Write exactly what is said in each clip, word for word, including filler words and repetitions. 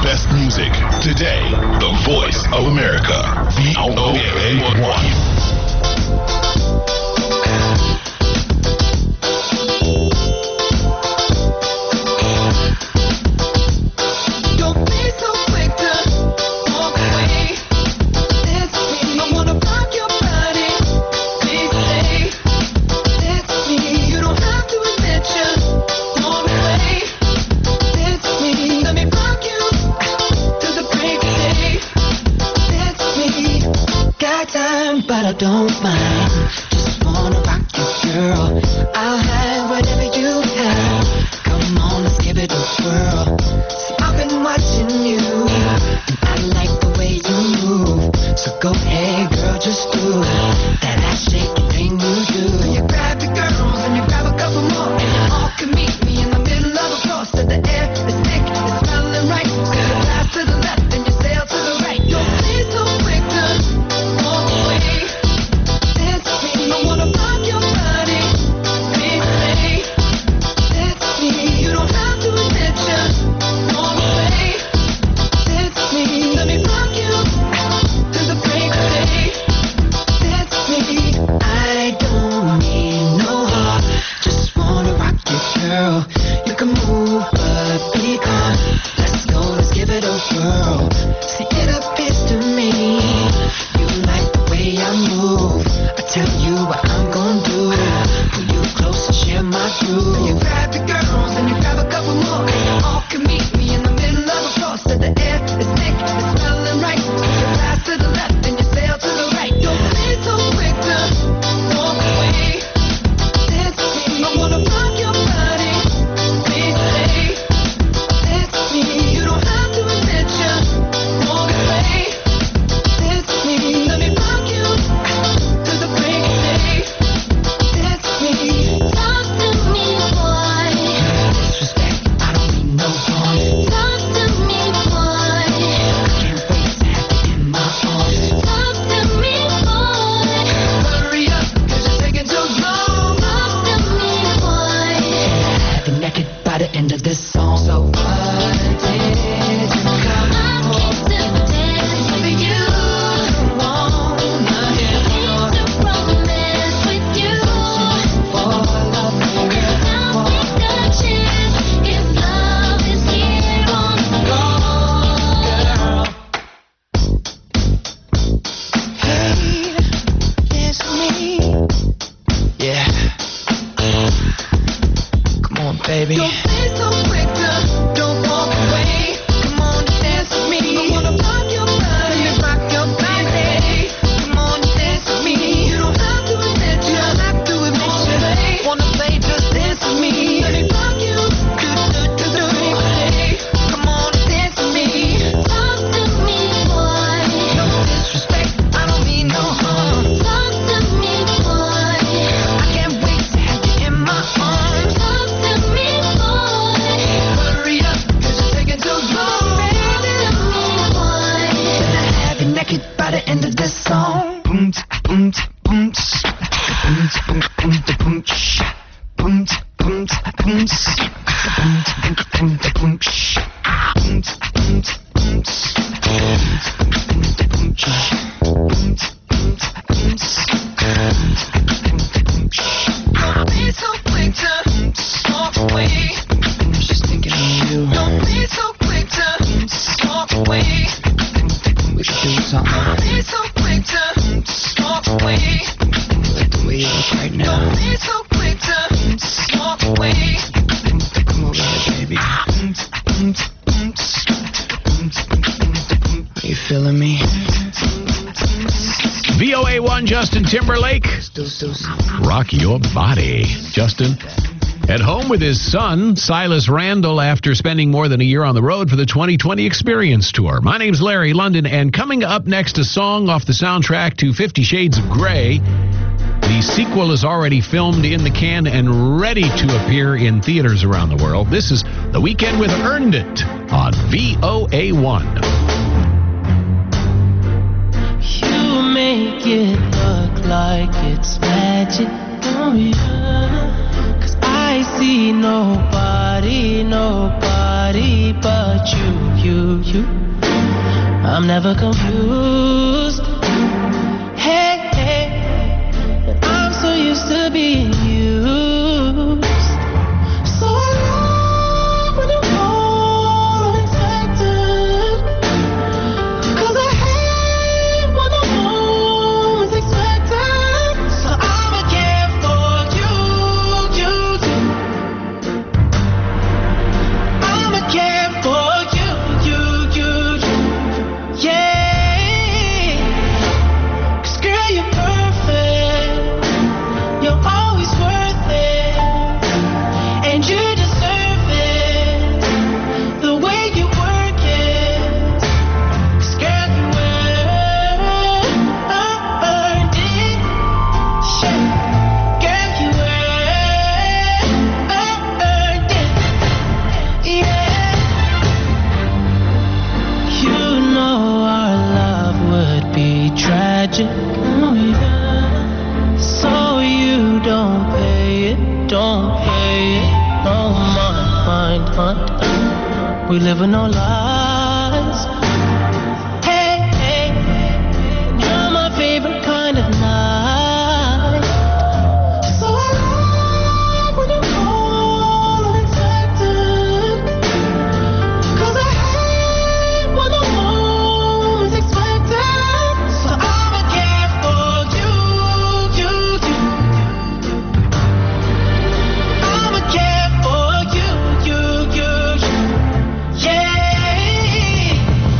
best music. Today, the voice of America. V O A one. But I don't mind. Just wanna rock you, girl. I'll have whatever you have. Come on, let's give it a whirl. See, I've been watching you, and I like the way you move. So go ahead, girl, just do that ass shaking thing you do. You grab your girls and you grab a couple more, and you all can meet me in the middle of the floor. So the air is thick, it's smelling right. So you pass to the left and you sail to the right. Don't be so quick to walk away. Justin Timberlake, rock your body. Justin at home with his son, Silas Randall, after spending more than a year on the road for the twenty twenty Experience Tour. My name's Larry London, and coming up next, a song off the soundtrack to Fifty Shades of Grey. The sequel is already filmed in the can and ready to appear in theaters around the world. This is The Weekend with Earned It on V O A one. You make it look like it's magic, oh yeah. 'Cause I see nobody, nobody but you, you, you. I'm never confused. Hey, hey, and I'm so used to being used. So I love when you call unexpected, 'cause I hate when the moment's expected. So I'ma care for you, you, you. I'ma care for you, you, you, you. Yeah. 'Cause girl, you're perfect. You're always worth it. And you deserve it. The way you work it. 'Cause girl, you earned it. Shit. Girl, you earned it. Yeah. You know our love would be tragic. Oh, yeah. So you don't pay it, don't pay it. Oh, mind, mind, mind. We live in no lies. Hey, hey, you're my favorite kind of night. So I love when you call unexpected, 'cause I hate when the moment's expected. So I'ma care for you, you, you. I'ma care for you, you, you, you. Yeah.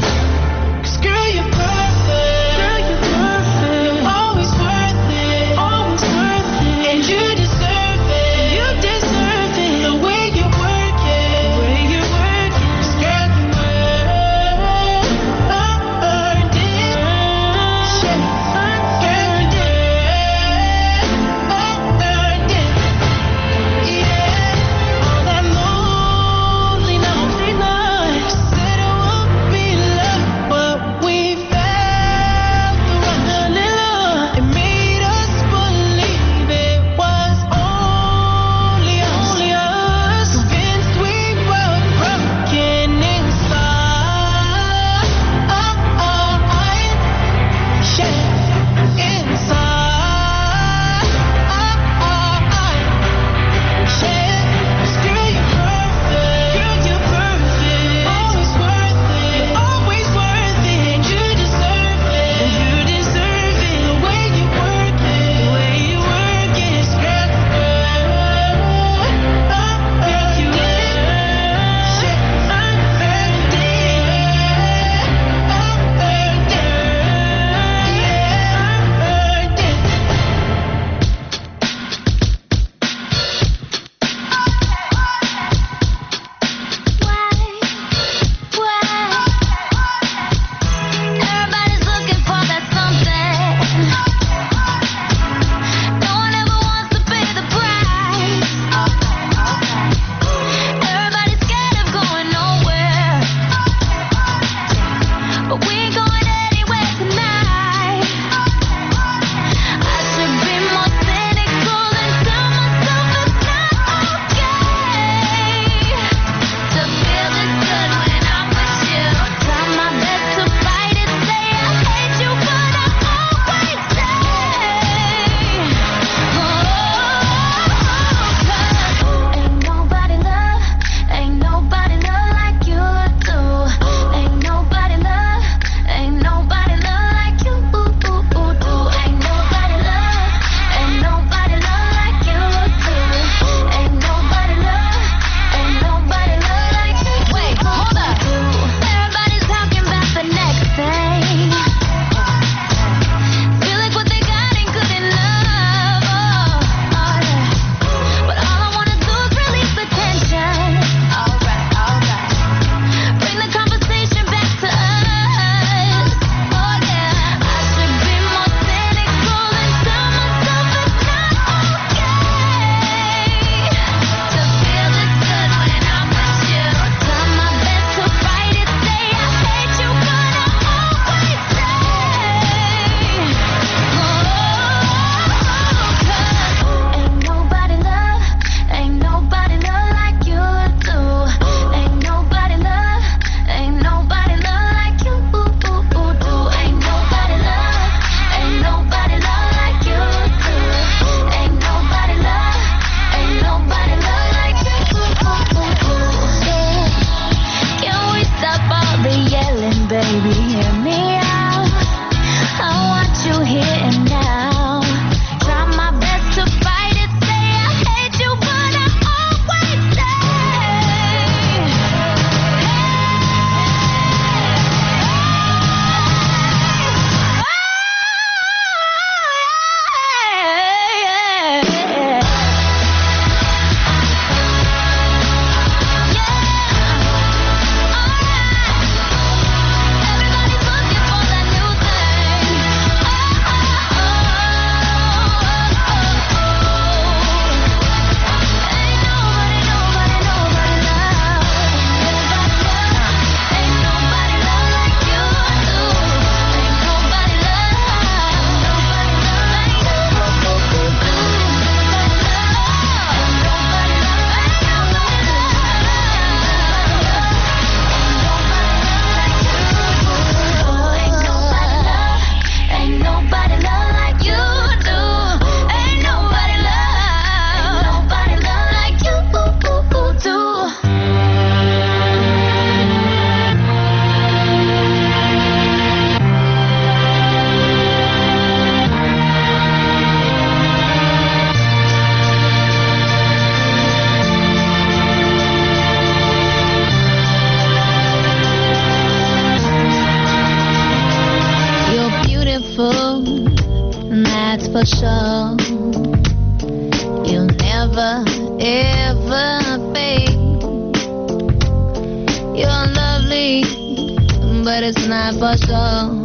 it's not for sure.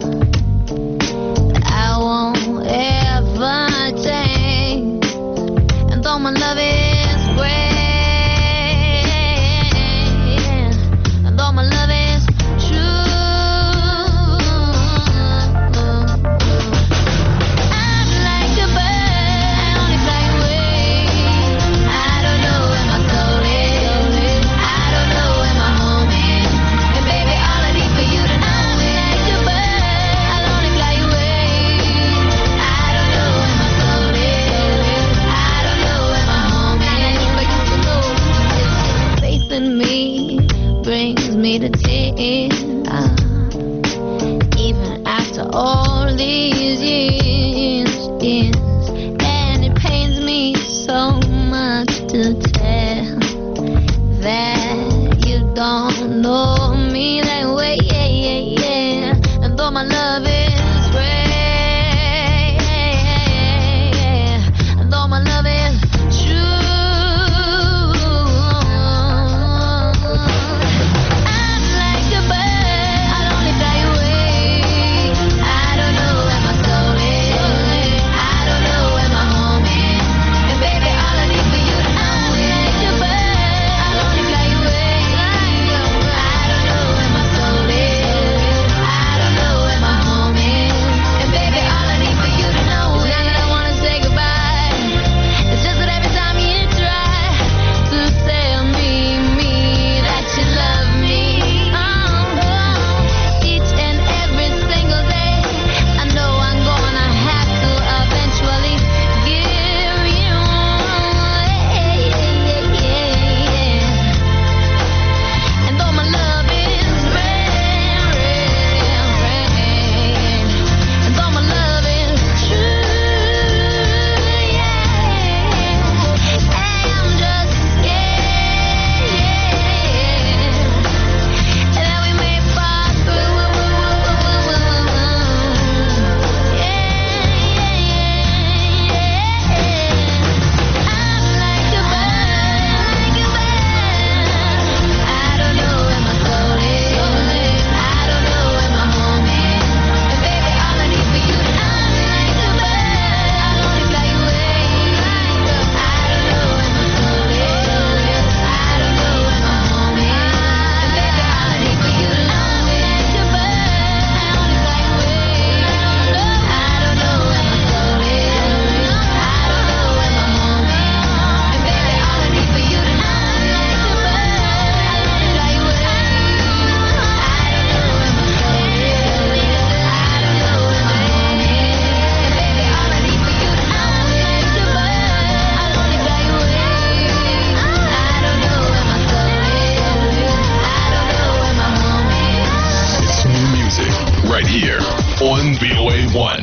I won't ever change. And though my love is great, and though my love is true, I'm like a bird, I only fly away. I don't know where my soul is, I don't know where my home is. And baby, all I need for you to know is like a bird, I'll only fly away. I don't know where my soul is, I don't know where my home is. I need for you to know this faith in me brings me to tears. Even after all these years, years, and it pains me so much to tell that you don't know me that way, yeah, yeah, yeah. And though my love is great, and though my love is true, I'm like a bird, I'll only fly away. I don't know where my soul is, I don't know where my home is. And baby, all I need for you to know is like a bird, I'll only fly away. I don't know where my soul is, I don't know where my home is. And baby, all I need for you to know is not that I wanna say goodbye. It's just that every time you try to tell me, me, that you love me, oh, each and every single day, I know I'm gonna have to eventually give you away. And though my love is rare, rare, rare, and though my love is true, yeah, I'm just scared that we may fall through. I'm like a bird, like a bird. I don't know where my soul is, I don't know where my home is. And baby, all I need for you to know is like a bird, I'll only fly away. I don't know where my soul is, I don't know where my home is. And baby, all I need for you to know is like a bird, I'll only fly away. I don't know where my soul is, I don't know where my home is. And baby, all I need for you to know is like a bird, I'll only fly away. I don't know where my soul is, I don't know where my home is. And baby, all I need for you to know is like a bird, I'll only fly away. I don't know where my soul is, I don't know where my home is. It's new music right here on V O A one.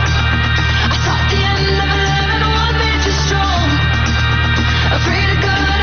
Afraid of God,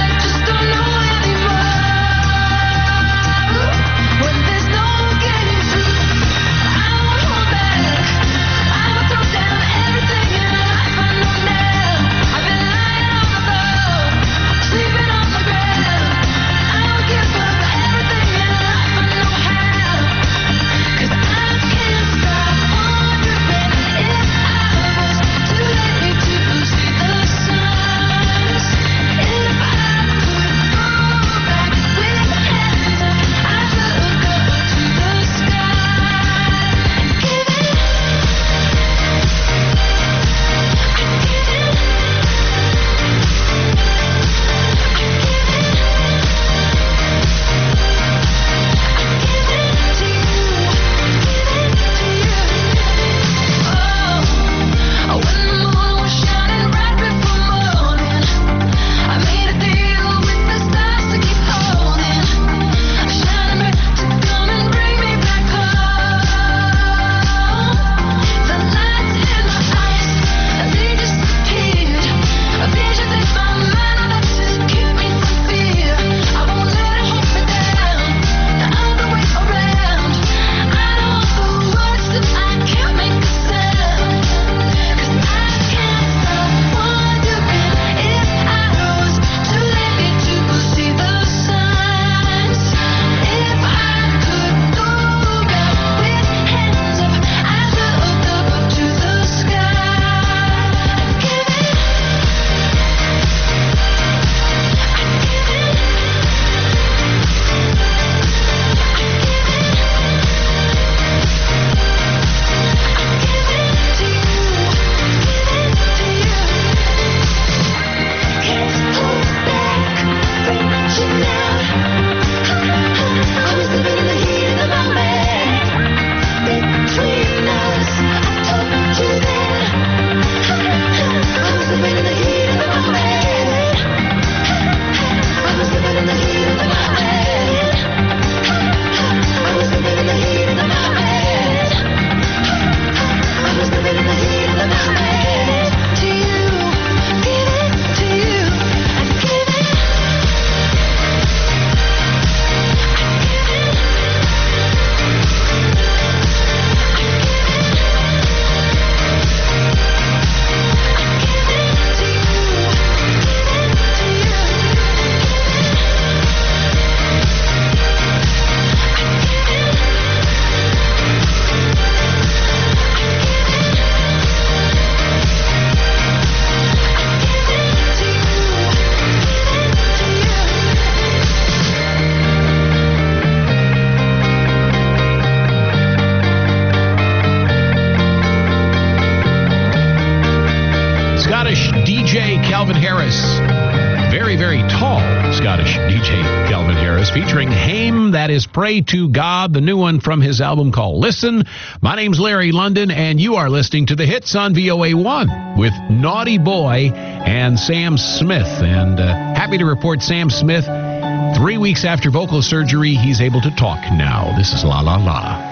Scottish D J Calvin Harris. Very, very tall Scottish D J Calvin Harris, featuring Haim, that is Pray to God, the new one from his album called Listen. My name's Larry London, and you are listening to The Hits on V O A one with Naughty Boy and Sam Smith. And uh, happy to report Sam Smith, three weeks after vocal surgery, he's able to talk now. This is La La La.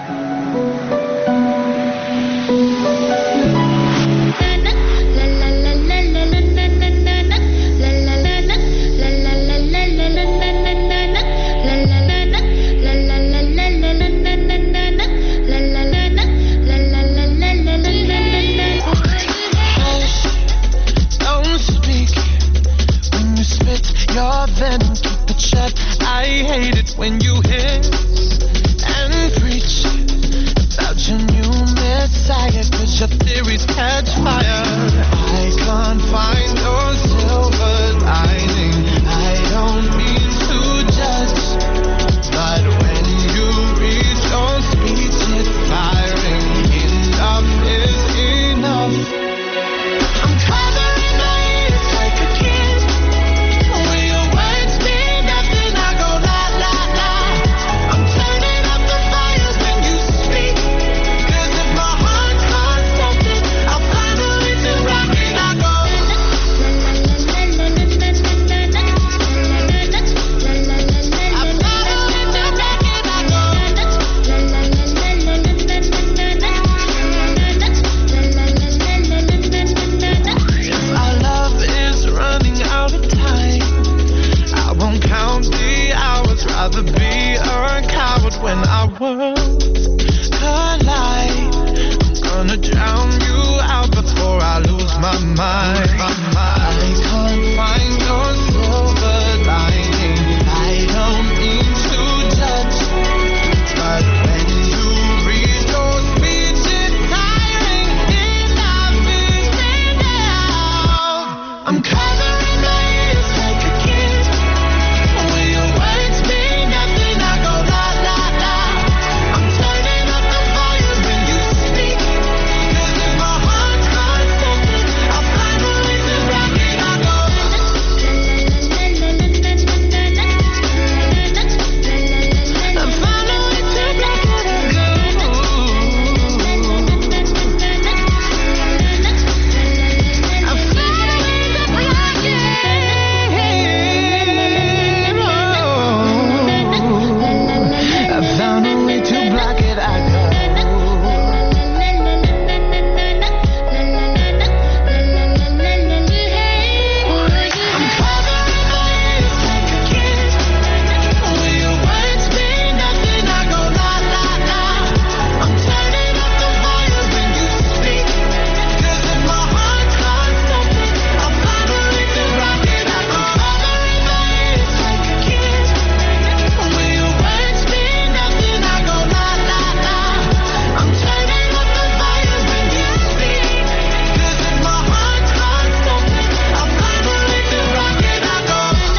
When you hiss and preach about your new messiah, 'cause your theories catch fire. I can't find your silver lining. I don't mean to judge, but when you read your speech, it's firing. Enough is enough. I'm covering my ears like a kid. When your words mean nothing, I go la la. I'm turning up the fire when you speak, 'cause if my heart can't stop it, I'll find a way to rock it. I go I've got a way to rock it. I go If our love is running out of time, I won't count the hours. Rather be a coward when our worlds collide. I'm gonna drown you out before I lose my mind. I can't find your silver lining. I don't mean to judge, but when you read your speech, it's tiring. Enough is enough. I'm covering my ears like a kid. When your words mean nothing, I go la la la. I'm turning up the fire when you speak, 'cause if my heart can't stop it, I'll find a way to rock it. I go I'll find a way to rock it. I go I'll find a way to rock it. I found a way to block it. I go. I'm covering my ears like a kid. When your words mean nothing, I go la la la. I'm turning up the fire when you speak, 'cause if my heart can't stop it, I'll find a way to rock it. I'm covering my ears like a kid. When your words mean nothing, I go la la la. I'm turning up the fire when you speak, 'cause if my heart can't stop it, I'll find a way to rock it. I go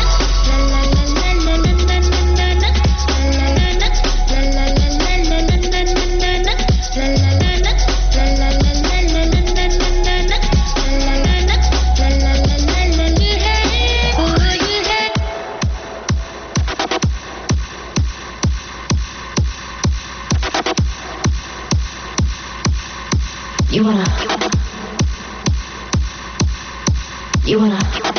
You wanna, you wanna,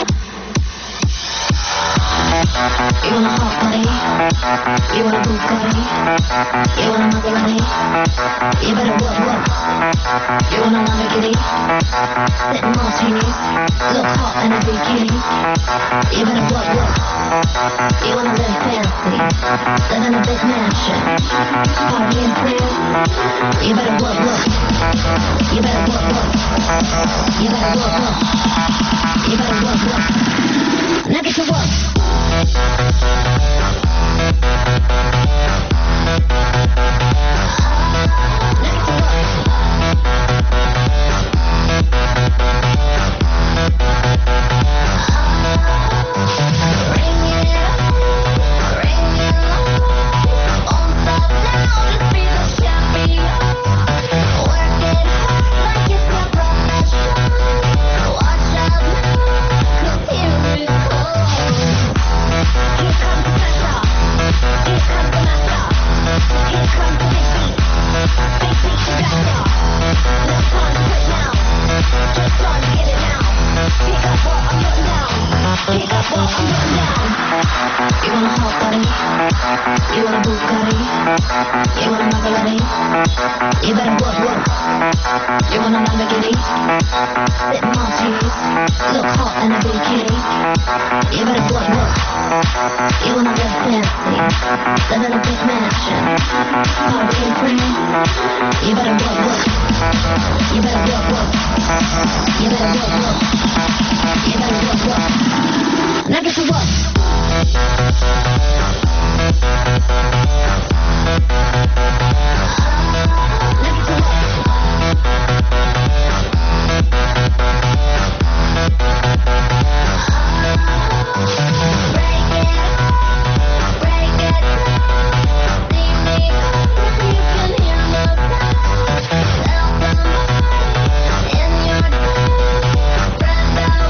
you wanna hot body, you wanna Bugatti, you wanna Maserati, you better work, work, you wanna Lamborghini, sitting martinis, look hot in a bikini, you better work, work, you wanna live fancy, live in a big mansion, party and friends, you better work, work. You better work, work. You better work, work. You better work, work. Now get to work. Watch out. You want a hot body? You want a Bugatti? You want a Maserati? You better work, work. You want a Lamborghini? Sip my cheese. Look hot in a bikini. You better work, work. You wanna live fancy? Live in a big mansion. Party and friends. You better work, work. You better work, work. You better work, work. You better work, work. Now get to work. Break it,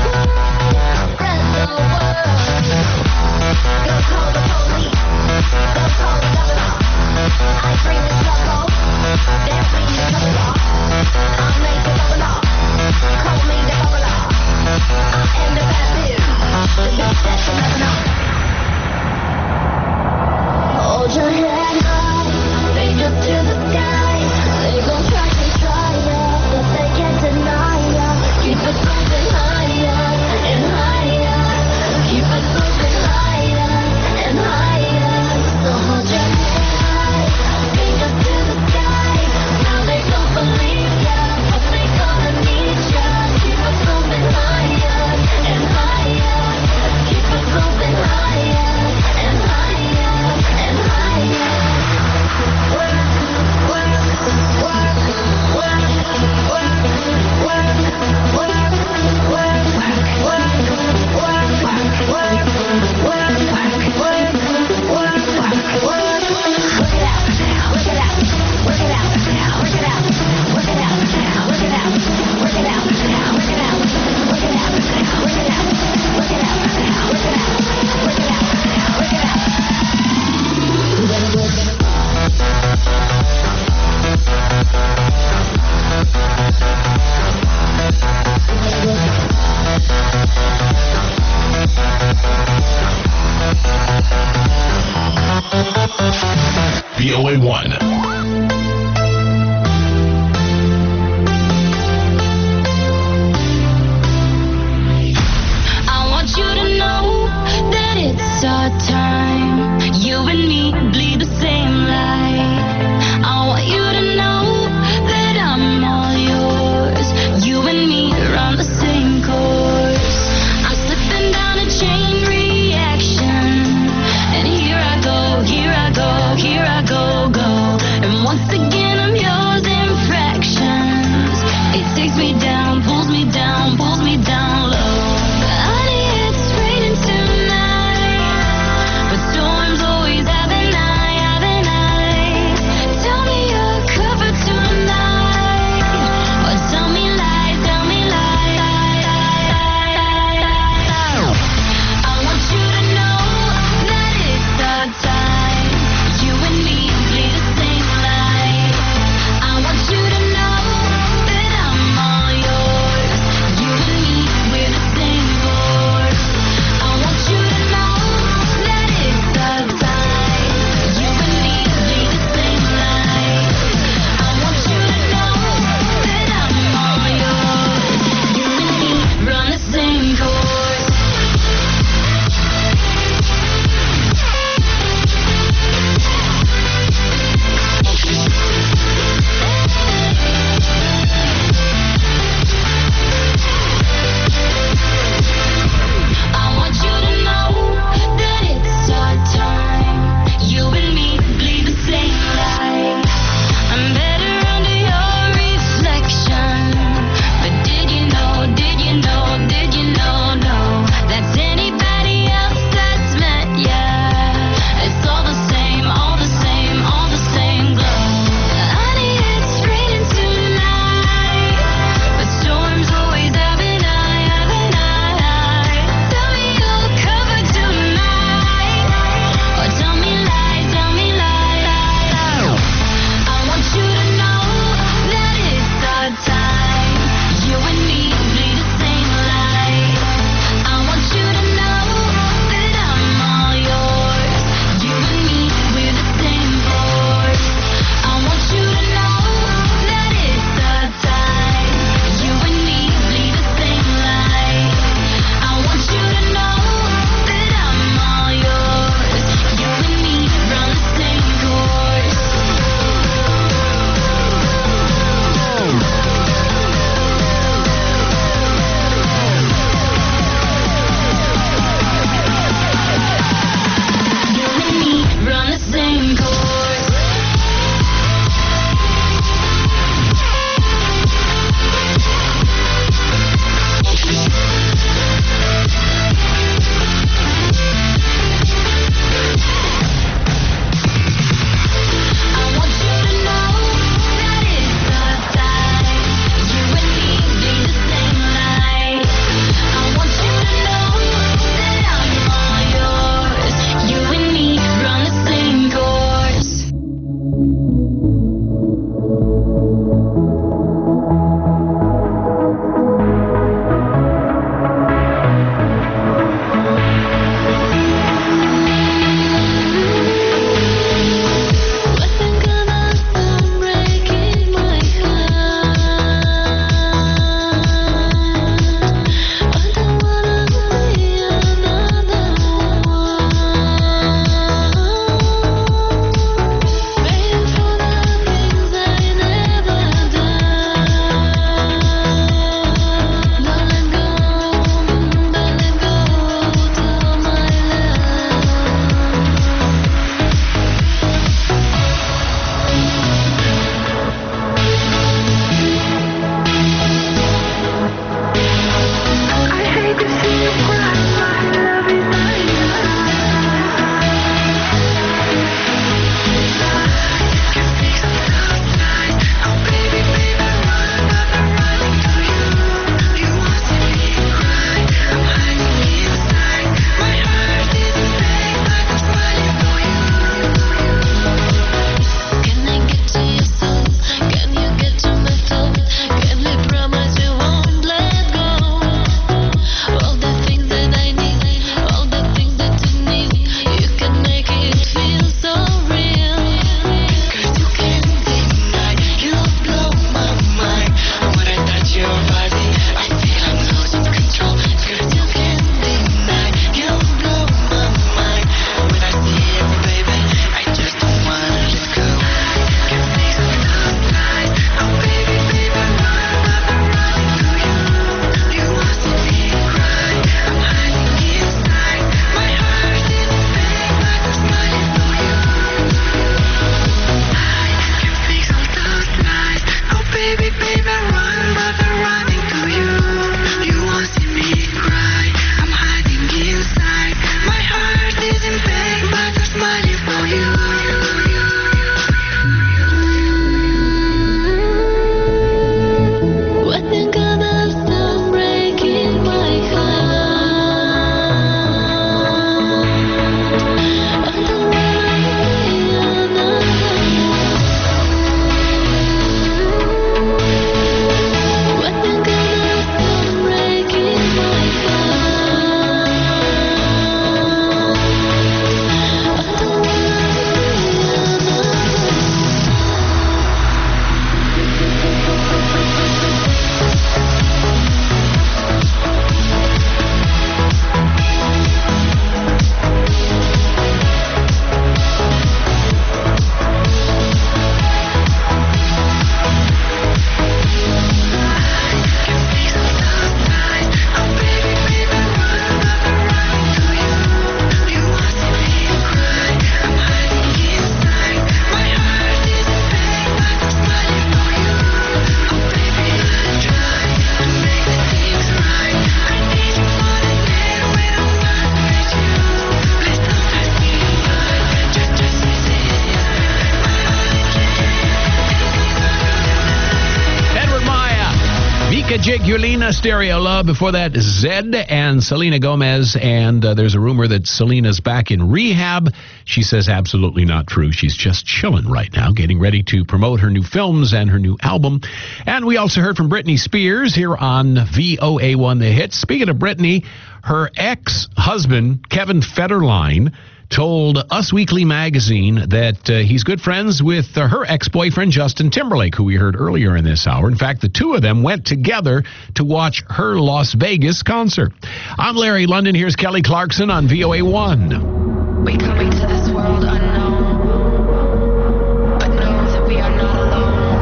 Nick Yulina, Stereo Love. Before that, Zed and Selena Gomez. And uh, there's a rumor that Selena's back in rehab. She says absolutely not true. She's just chilling right now, getting ready to promote her new films and her new album. And we also heard from Britney Spears here on V O A one The Hits. Speaking of Britney, her ex-husband, Kevin Federline, told Us Weekly magazine that uh, he's good friends with uh, her ex-boyfriend, Justin Timberlake, who we heard earlier in this hour. In fact, the two of them went together to watch her Las Vegas concert. I'm Larry London. Here's Kelly Clarkson on V O A one. We come into this world unknown, but know that we are not alone.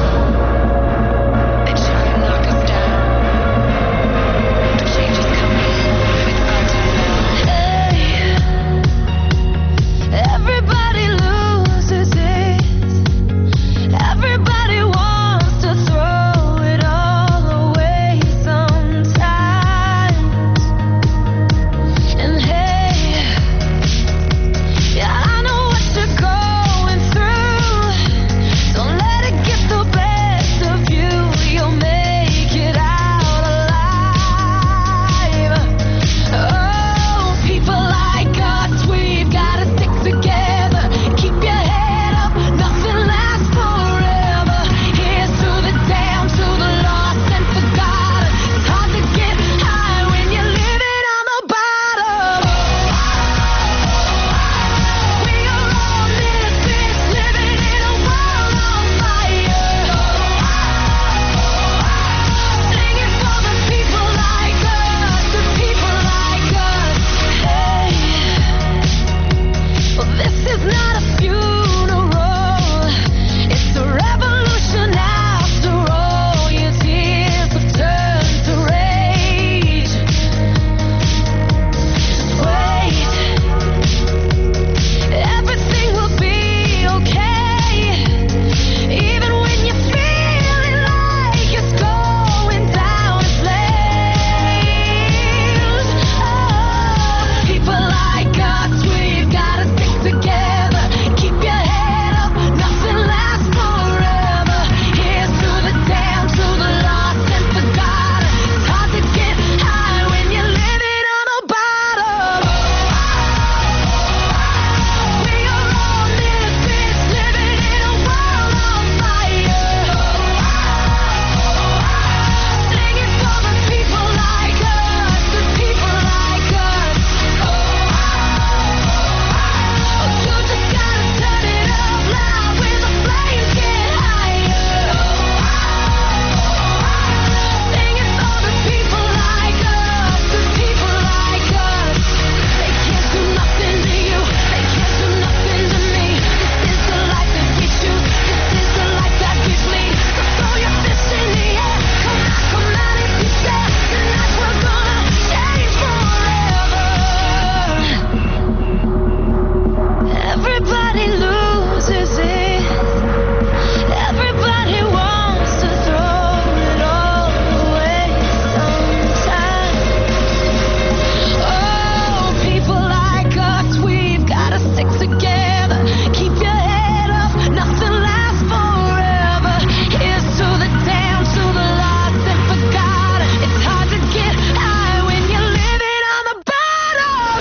They try to knock us down, but change is coming with our time now. Hey, everybody loses it. Everybody wants to throw it all away sometimes. And hey, yeah, I know what you're going through. Don't let it get the best of you. You'll make it out alive. Oh, people like us, we've gotta stick together. Keep your head up, nothing lasts forever. Here's to the down, to the lost and forgotten. It's hard to get high when you're living on the bottom. We are all misfits living in a world on fire. Singing for the people like us, the people like us. Hey, well, this is not a funeral. It's a revolution after all. Your tears have turned to rage. Wait, everything will be okay. Even when you're feeling like it's going down in flames. Oh, people like us, we've gotta stick together. Keep your head up, nothing lasts forever. Here's to the down, to the lost and forgotten. It's hard to get high when you're living on the bottom. We are all misfits living in a world on fire. Singing for the people like us, the people like us. Oh, you just gotta turn it up loud when the flames get higher. Singing for the people like us, the people like us. They can't do nothing to you, they can't do nothing to me. This is the life that we choose, this is the life that gives me. So throw your fists in the air, come out, come out if you dare. Tonight we're gonna change forever. Everybody loses it. Everybody wants to throw it all away sometimes. Oh, people like us, we've gotta stick together. Keep your head up, nothing lasts forever. Here's to the down, to the lost and forgotten. It's hard to get high when you're living on the bottom.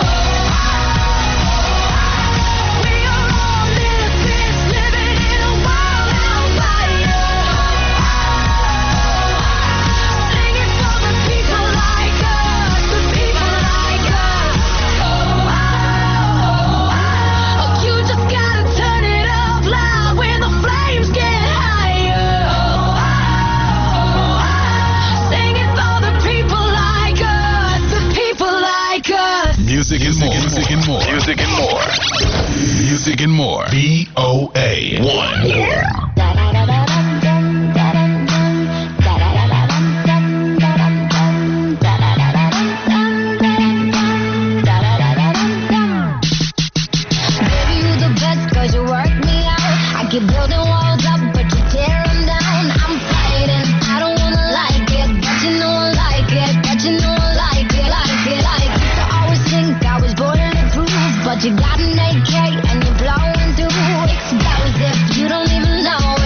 We are all misfits living in a world on fire. Singing for the people like us, the people like us. Oh, you just gotta turn it up loud when the flames get higher. Singing for the people like us, the people like us. Music and more. Music and more. Music and more. Music and more. V O A one. Baby, you the best 'cause you work me out. I keep building walls up, but you tear them down. I'm fighting, I don't wanna like it, but you know I like it, but you know I like it, like it, like it. So I always think I was bulletproof, but you got an A K and you're blowing through explosive. You don't even know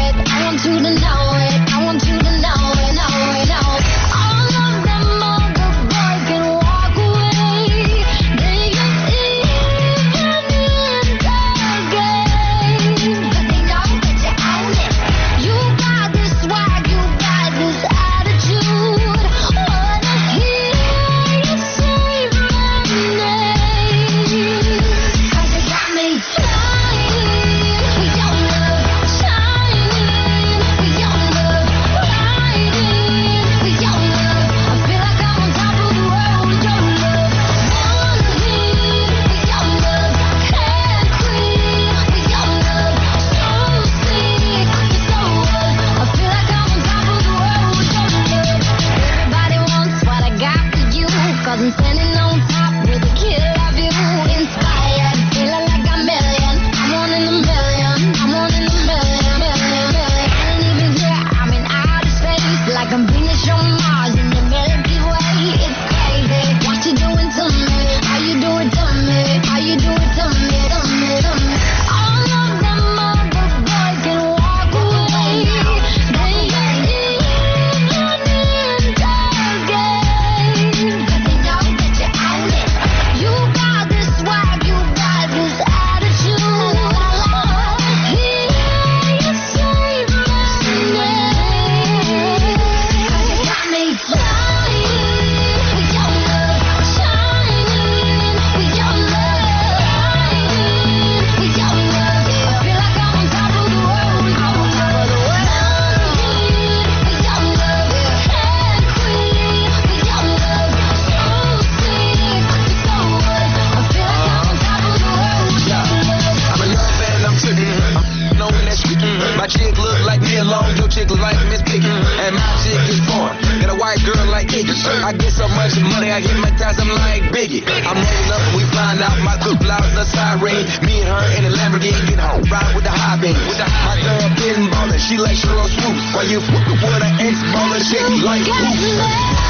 much money, I hypnotize them like Biggie. I'm rolling up and we find out my good blouse the siren. Me and her in a Lamborghini, get home, ride with the high beam. My girl getting ballin', she like Sheryl Swoop. While you fuckin' with an ex-baller, shake like hoops.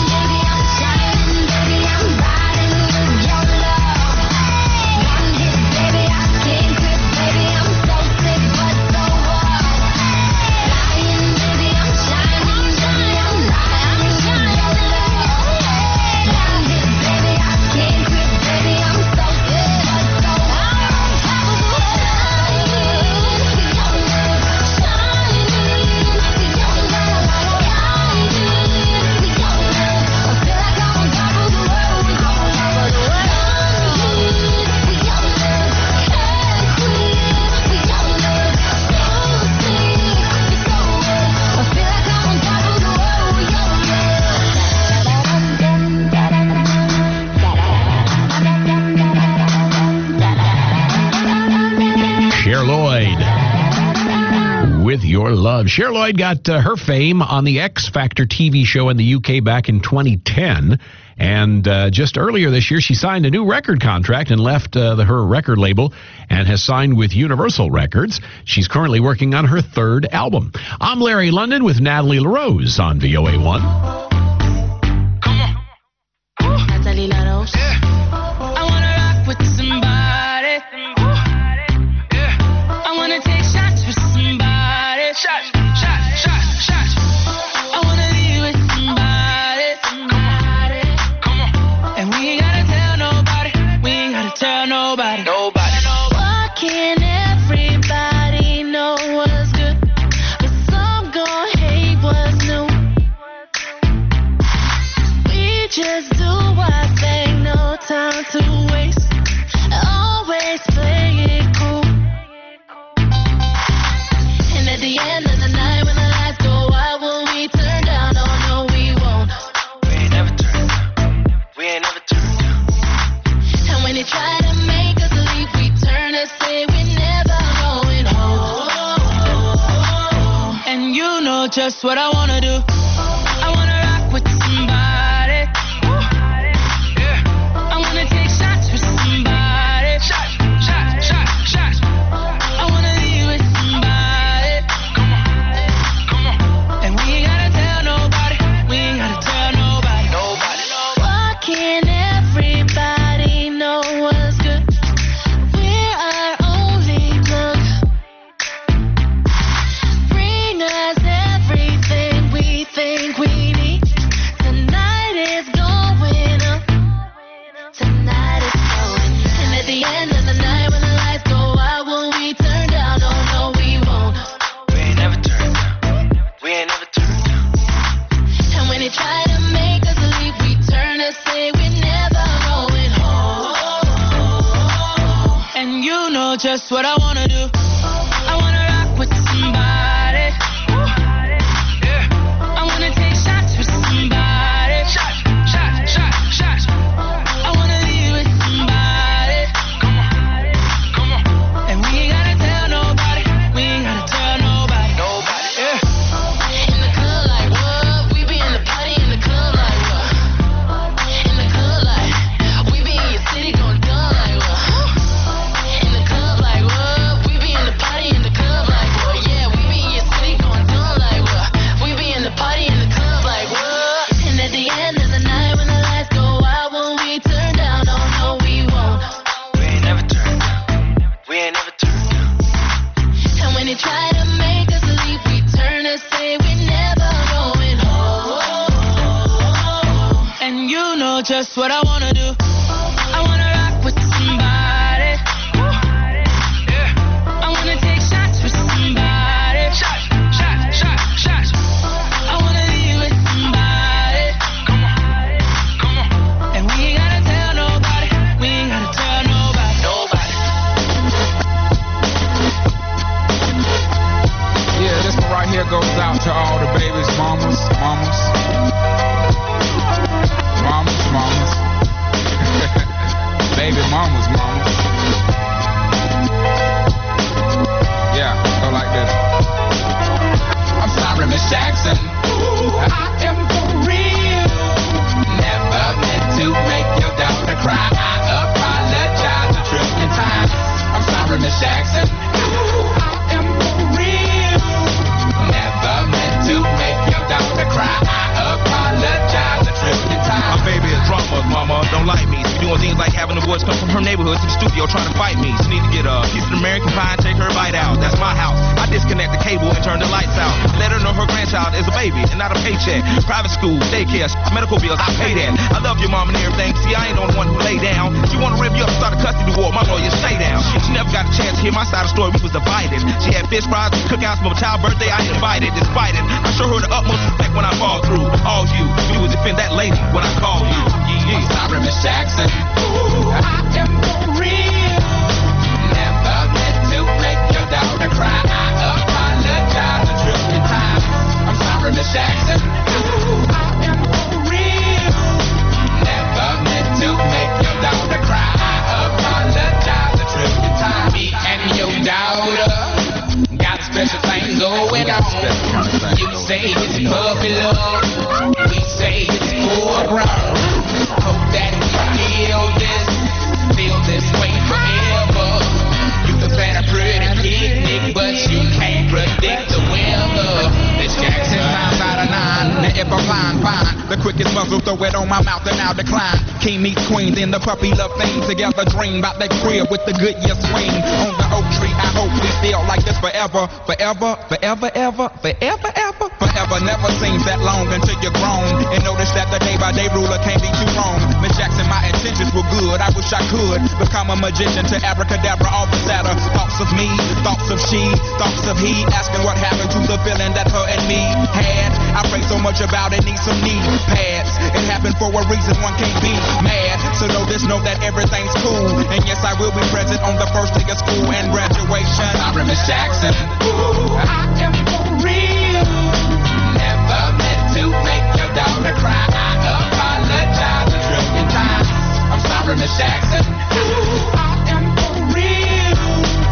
Your Love. Cher Lloyd got uh, her fame on the X Factor T V show in the U K back in twenty ten. And uh, just earlier this year, she signed a new record contract and left uh, the, her record label and has signed with Universal Records. She's currently working on her third album. I'm Larry London with Natalie LaRose on V O A one. Come on. Natalie LaRose. Yeah. I want to rock with somebody. Yeah. I want to take shots with somebody. Shots, shots, shots, shots. I wanna be with somebody, somebody. Come on. And we ain't gotta tell nobody. We ain't gotta tell nobody. Nobody. Why can't everybody know what's good? But some gon' hate what's new. We just do our thing, no time to waste. Always play it cool. At the end of the night when the lights go out, will we turn down? Oh no, we won't. We ain't never turned down. We ain't never turned down. And when they try to make us leave, we turn and say we're never going home. And you know just what I wanna do. I wanna rock with somebody. Yeah. I wanna take shots with somebody. Shots, shots, shots, shots. I wanna be with somebody. Just what I wanna do. I wanna rock with somebody. Yeah. I wanna take shots with somebody. Shots, shots, shots, shots. I wanna be with somebody. Come on, come on. And we ain't gotta tell nobody. We ain't gotta tell nobody. Nobody. Yeah. In the club like what? We be in the party in the club like what? In the club like we be in your city going dumb like what? Try to make us leave, we turn and say we're never going home. And you know just what I wanna do. I wanna rock with somebody. Yeah. I wanna take shots with somebody. Shots, shots, shots, shots. I wanna be with somebody. Come on, come on. And we ain't gotta tell nobody. We ain't gotta tell nobody. Nobody. Yeah, this one right here goes out to all the babies, mamas, mamas, mamas, mamas. from her neighborhood to the studio trying to fight me. She need to get a piece of American pie and take her bite out. That's my house. I disconnect the cable and turn the lights out. Let her know her grandchild is a baby and not a paycheck. Private school, daycare, medical bills, I pay that. I love your mom and everything. See, I ain't the only one who lay down. She wanna rip you up, start a custody war. My lawyer, stay down. She never got a chance to hear my side of the story. We was divided. She had fish fries, cookouts for my child's birthday. I invited, despite it. I show her the utmost respect when I fall through. All you, you would defend that lady when I call you. Yeah. I'm sorry, Miss Jackson. Ooh, I am for real. Never meant to make your daughter cry. I apologize a trillion times. I'm sorry, Miss Jackson. Ooh, I am for real. Never meant to make your daughter cry. I apologize a trillion times. Me and your daughter got special things going on. You say it's puppy love. We say it's full grown. Hope that we feel this, feel this way forever. You can plan a pretty picnic, but you can't predict the weather. Miss Jackson, nine out of nine. Now if I'm lying, fine. The quickest muzzle, throw it on my mouth and I'll decline. King meets queen, then the puppy love thing. Together dream about that crib with the good year swing. On the oak tree, I hope we feel like this forever. Forever, forever, ever, forever, ever. Forever never seems that long until you're grown. And notice that the day by day ruler can't be too wrong. Miss Jackson, my intentions were good. I wish I could become a magician to abracadabra all the sadder. Thoughts of me, thoughts of she, thoughts of he. Asking what happened to the feeling that her and me had. I pray so much about it, need some knee pads. It happened for a reason, one can't be mad. So know this, know that everything's cool. And yes, I will be present on the first day of school and graduation. Sorry, Miss Jackson. Ooh, I am for real. Never meant to make your daughter cry. I apologize a trillion times. I'm sorry, Miss Jackson. Ooh, I am for real.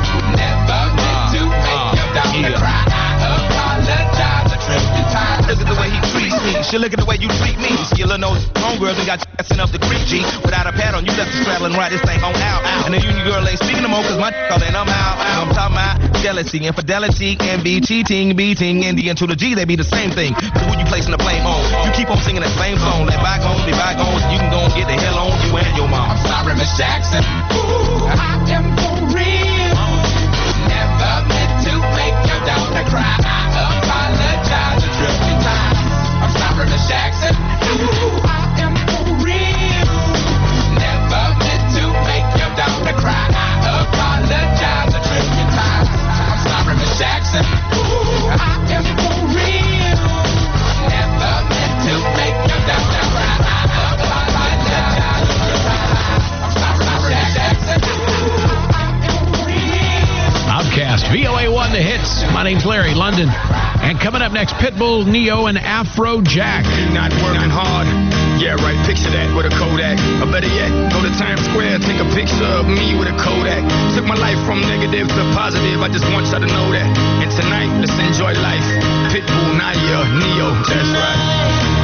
Never meant to make your daughter cry. I apologize a trillion times. Look at the way he treats me. She look at the way you treat me. See your little nose homegirls and got you sent up the creek, G. Without a pad on, you left the straddle and ride this thing on out. And the union girl ain't speaking no more, cause my call and I'm out. I'm talking about jealousy, infidelity, envy, cheating, beating, and the N to the G, they be the same thing. But who you placing the blame on? You keep on singing that same song. Let bygones be bygones. You can go and get the hell on you and your mom. I'm sorry, Miss Jackson. Ooh, I am for real. Never meant to make your daughter cry. I apologize a trillion times. I'm sorry, Miss Jackson. Ooh, I am for real. Never meant to make your daughter cry. I apologize a trillion times. I'm sorry, Miss Jackson. Ooh, I am for real. Never meant to make your daughter cry. I apologize a trillion times. I'm sorry, Miss Jackson. Ooh, I am for real. Outcast, V O A one, the hits. My name's Larry, London. And coming up next, Pitbull, Neo, and Afro Jack. Not working hard. Yeah, right, picture that with a Kodak. Or better yet, go to Times Square, take a picture of me with a Kodak. Took my life from negative to positive, I just want y'all to know that. And tonight, let's enjoy life. Pitbull, Naya, Neo, that's right.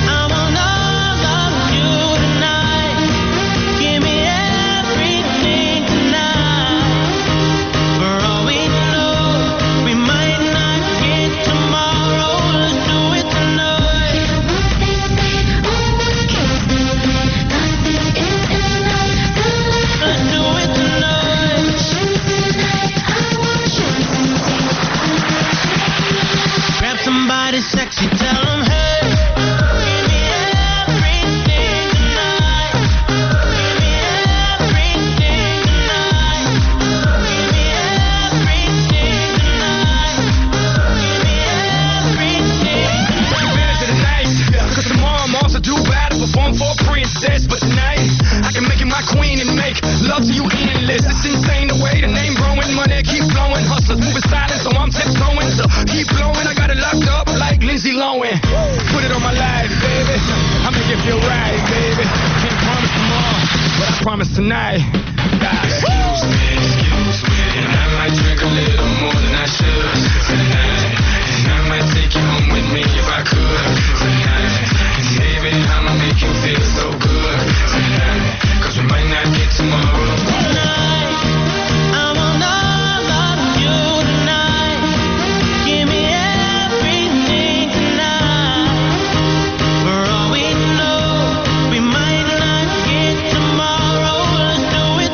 Somebody sexy, tell them, hey, give me everything tonight. Give me everything tonight. Give me everything tonight. Give me everything. Take advantage of the night, cause tomorrow I'm also due battle, perform for a princess. But tonight, I can make you my queen and make love to you endless. It's insane the way the name growing, money keep flowing. Hustlers moving silent, so I'm tiptoeing. So keep blowing, I got it locked up like Lindsay Lohan. Put it on my life, baby. I make it feel right, baby. Can't promise tomorrow, but I promise tonight. Excuse me, excuse me, and I might drink a little more than I should tonight. And I might take you home with me if I could tonight. And baby, I'ma make you feel so good tonight. Cause we might not get tomorrow. Tonight, I want all of you tonight. Give me everything tonight. For all we know, we might not get tomorrow. Let's do it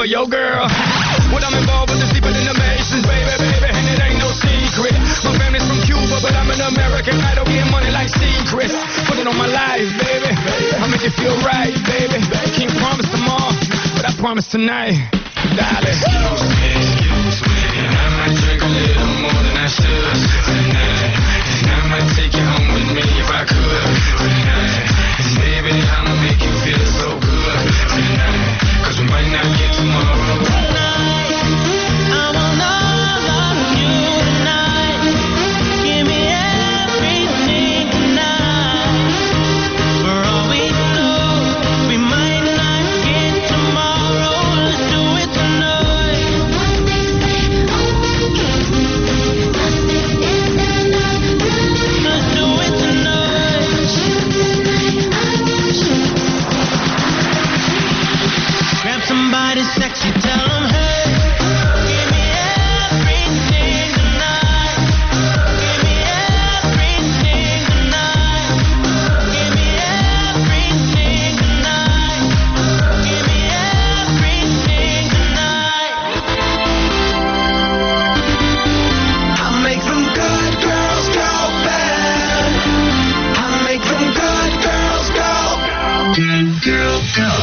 for your girl. What I'm involved with is deeper than the Masons, baby, baby, and it ain't no secret. My family's from Cuba, but I'm an American. I don't get money like secrets. Put it on my life, baby. I'll make it feel right, baby. Can't promise tomorrow, but I promise tonight, darling. Excuse me, excuse me, and I might drink a little more than I should tonight. And I might take you home with me if I could tonight. And baby, I'ma make you feel so good tonight. Cause we might not get tomorrow. Tonight, I want all of you tonight. Give me everything tonight. For all we know, we might not get tomorrow. Let's do it tonight. Let's do it tonight. Grab somebody sexy, tell them, hey, give me everything tonight. Give me everything tonight. Give me everything tonight. Give me everything tonight. I make them good girls go bad. I make them good girls go. Good girl go.